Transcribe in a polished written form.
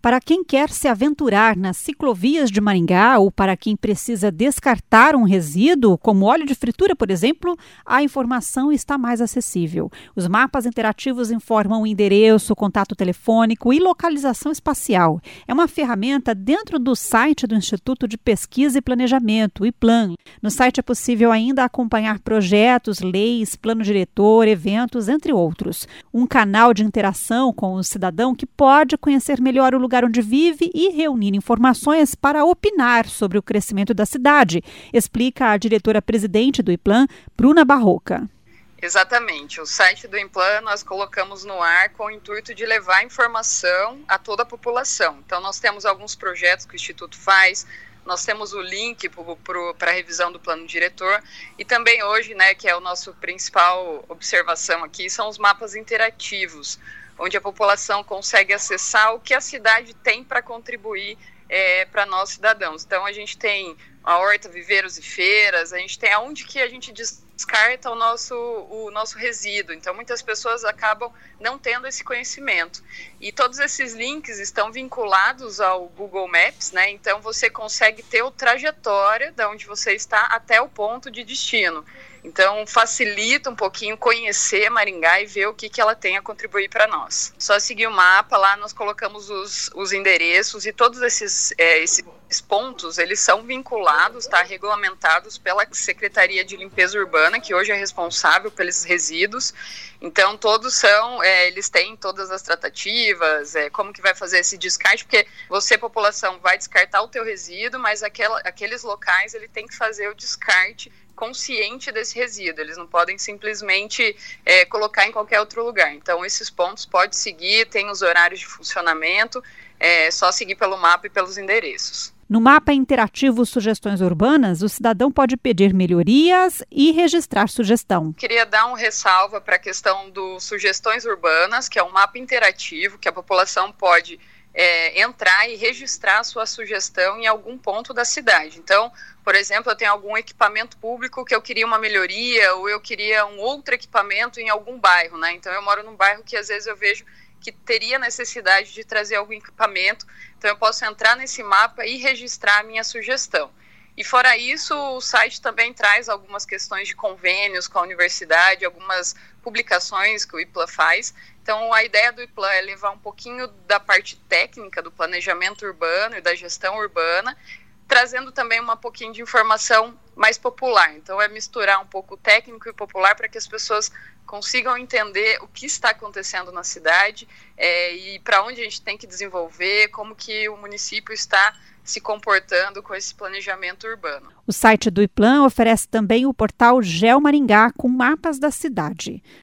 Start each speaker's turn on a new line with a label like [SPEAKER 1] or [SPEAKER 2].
[SPEAKER 1] Para quem quer se aventurar nas ciclovias de Maringá ou para quem precisa descartar um resíduo, como óleo de fritura, por exemplo, a informação está mais acessível. Os mapas interativos informam o endereço, contato telefônico e localização espacial. É uma ferramenta dentro do site do Instituto de Pesquisa e Planejamento, IPLAN. No site é possível ainda acompanhar projetos, leis, plano diretor, eventos, entre outros. Um canal de interação com o cidadão que pode conhecer melhor o lugar onde vive e reunir informações para opinar sobre o crescimento da cidade, explica a diretora-presidente do IPLAN, Bruna Barroca.
[SPEAKER 2] Exatamente. O site do IPLAN nós colocamos no ar com o intuito de levar informação a toda a população. Então nós temos alguns projetos que o Instituto faz, nós temos o link para a revisão do plano diretor e também hoje, que é o nosso principal observação aqui, são os mapas interativos, onde a população consegue acessar o que a cidade tem para contribuir para nós cidadãos. Então a gente tem a horta, viveiros e feiras, a gente tem aonde que a gente descarta o nosso resíduo. Então muitas pessoas acabam não tendo esse conhecimento. E todos esses links estão vinculados ao Google Maps, Então você consegue ter a trajetória de onde você está até o ponto de destino. Então facilita um pouquinho conhecer Maringá e ver o que ela tem a contribuir para nós. Só seguir o mapa, lá nós colocamos os endereços e todos esses pontos, eles são vinculados, regulamentados pela Secretaria de Limpeza Urbana, que hoje é responsável pelos resíduos. Então todos eles têm todas as tratativas, como que vai fazer esse descarte, porque você, população, vai descartar o teu resíduo, mas aqueles locais ele tem que fazer o descarte consciente desse resíduo, eles não podem simplesmente colocar em qualquer outro lugar. Então esses pontos pode seguir, tem os horários de funcionamento, só seguir pelo mapa e pelos endereços.
[SPEAKER 1] No mapa interativo Sugestões Urbanas, o cidadão pode pedir melhorias e registrar sugestão.
[SPEAKER 2] Queria dar um ressalva para a questão do Sugestões Urbanas, que é um mapa interativo que a população pode entrar e registrar a sua sugestão em algum ponto da cidade. Então, por exemplo, eu tenho algum equipamento público que eu queria uma melhoria ou eu queria um outro equipamento em algum bairro, Então eu moro num bairro que às vezes eu vejo que teria necessidade de trazer algum equipamento, então eu posso entrar nesse mapa e registrar a minha sugestão. E fora isso, o site também traz algumas questões de convênios com a universidade, algumas publicações que o IPLAN faz. Então a ideia do IPLAN é levar um pouquinho da parte técnica do planejamento urbano e da gestão urbana, trazendo também um pouquinho de informação mais popular. Então é misturar um pouco o técnico e o popular para que as pessoas consigam entender o que está acontecendo na cidade e para onde a gente tem que desenvolver, como que o município está se comportando com esse planejamento urbano.
[SPEAKER 1] O site do IPLAN oferece também o portal GeoMaringá com mapas da cidade.